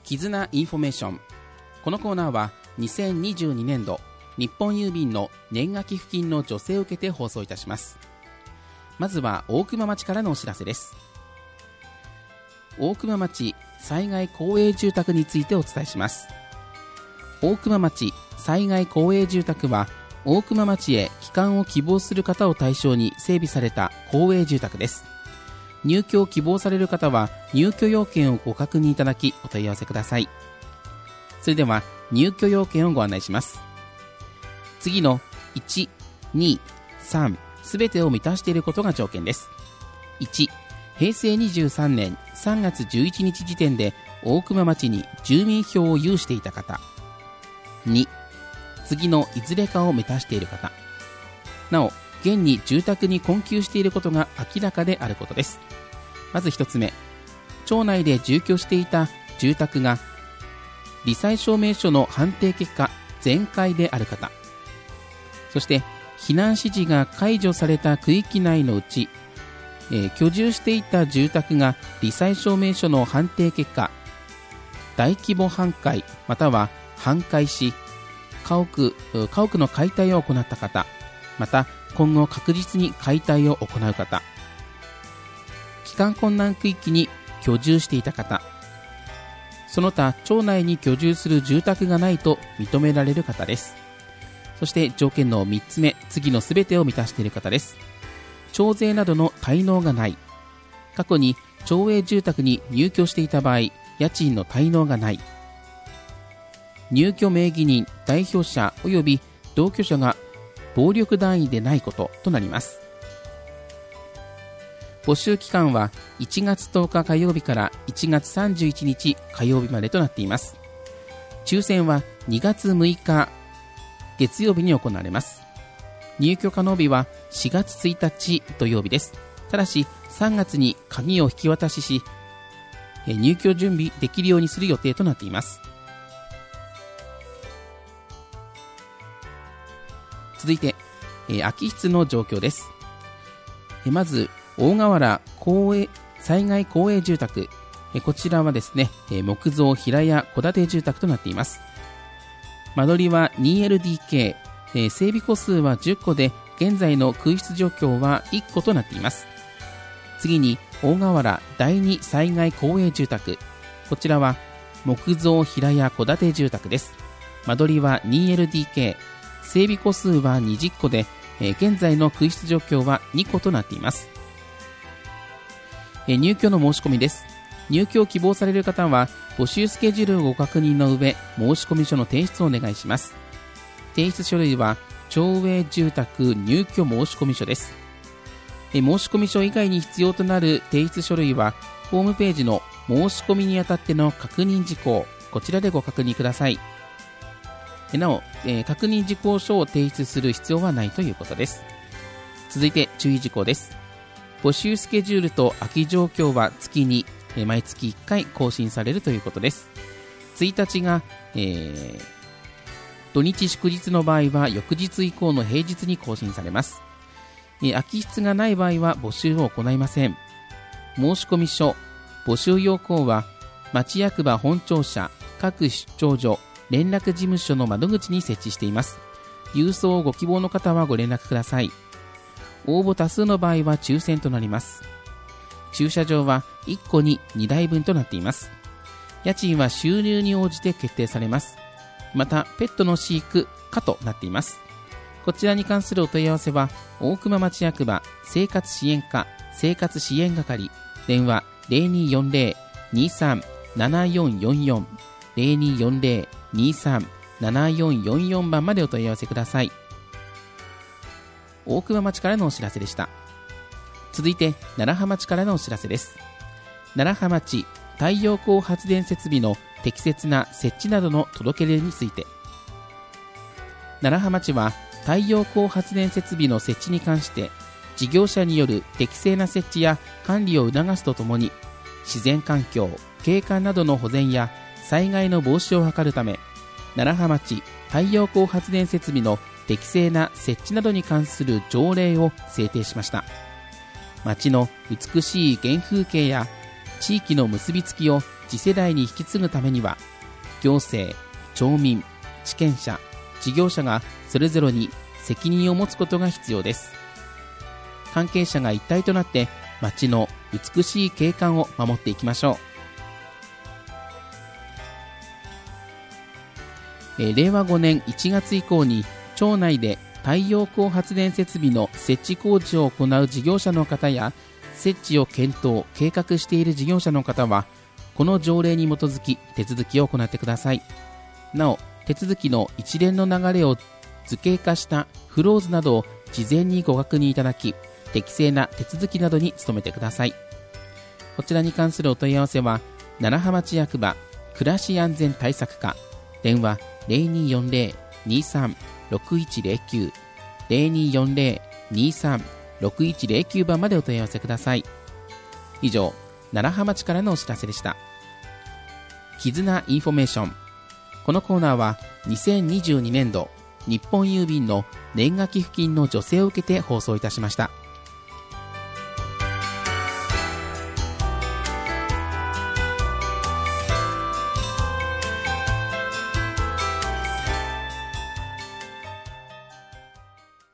絆インフォメーション。このコーナーは2022年度日本郵便の年賀寄付金の助成を受けて放送いたします。まずは大熊町からのお知らせです。大熊町災害公営住宅についてお伝えします。大熊町災害公営住宅は大熊町へ帰還を希望する方を対象に整備された公営住宅です。入居を希望される方は入居要件をご確認いただきお問い合わせください。それでは入居要件をご案内します。次の1、2、3すべてを満たしていることが条件です。1、平成23年3月11日時点で大熊町に住民票を有していた方。2、次のいずれかを満たしている方。なお、現に住宅に困窮していることが明らかであることです。まず1つ目、町内で住居していた住宅が罹災証明書の判定結果全壊である方。そして避難指示が解除された区域内のうち、居住していた住宅が罹災証明書の判定結果大規模半壊または半壊し家屋の解体を行った方、また今後確実に解体を行う方、帰還困難区域に居住していた方、その他町内に居住する住宅がないと認められる方です。そして条件の3つ目、次のすべてを満たしている方です。徴税などの滞納がない、過去に町営住宅に入居していた場合家賃の滞納がない、入居名義人、代表者及び同居者が暴力団員でないこととなります。募集期間は1月10日火曜日から1月31日火曜日までとなっています。抽選は2月6日月曜日に行われます。入居可能日は4月1日土曜日です。ただし3月に鍵を引き渡し入居準備できるようにする予定となっています。続いて、空き室の状況です。まず大河原災害公営住宅、こちらはですね、木造平屋戸建て住宅となっています。間取りは 2LDK、整備戸数は10戸で現在の空室状況は1戸となっています。次に大河原第2災害公営住宅、こちらは木造平屋戸建て住宅です。間取りは 2LDK、整備戸数は20戸で、現在の空室状況は2戸となっています。入居の申し込みです。入居を希望される方は募集スケジュールをご確認の上申込書の提出をお願いします。提出書類は町営住宅入居申込書です。申込書以外に必要となる提出書類はホームページの申し込みにあたっての確認事項、こちらでご確認ください。なお、確認事項書を提出する必要はないということです。続いて注意事項です。募集スケジュールと空き状況は月に毎月1回更新されるということです。1日が、土日祝日の場合は翌日以降の平日に更新されます。空き室がない場合は募集を行いません。申込書、募集要項は町役場本庁舎各出張所連絡事務所の窓口に設置しています。郵送をご希望の方はご連絡ください。応募多数の場合は抽選となります。駐車場は1戸に2台分となっています。家賃は収入に応じて決定されます。またペットの飼育可となっています。こちらに関するお問い合わせは大熊町役場生活支援課生活支援係、電話 0240-237444 0240-237444 番までお問い合わせください。大熊町からのお知らせでした。続いて楢葉町からのお知らせです。楢葉町太陽光発電設備の適切な設置などの届け出について、楢葉町は太陽光発電設備の設置に関して事業者による適正な設置や管理を促すとともに、自然環境、景観などの保全や災害の防止を図るため、楢葉町太陽光発電設備の適正な設置などに関する条例を制定しました。町の美しい原風景や地域の結びつきを次世代に引き継ぐためには、行政、町民、地権者、事業者がそれぞれに責任を持つことが必要です。関係者が一体となって町の美しい景観を守っていきましょう。令和5年1月以降に町内で太陽光発電設備の設置工事を行う事業者の方や、設置を検討・計画している事業者の方は、この条例に基づき手続きを行ってください。なお、手続きの一連の流れを図形化したフローズなどを事前にご確認いただき、適正な手続きなどに努めてください。こちらに関するお問い合わせは、楢葉町役場暮らし安全対策課、電話 0240-23-6109 0240-23-6109 番までお問い合わせください。以上、楢葉町からのお知らせでした。絆インフォメーション。このコーナーは2022年度日本郵便の年賀寄付金の助成を受けて放送いたしました。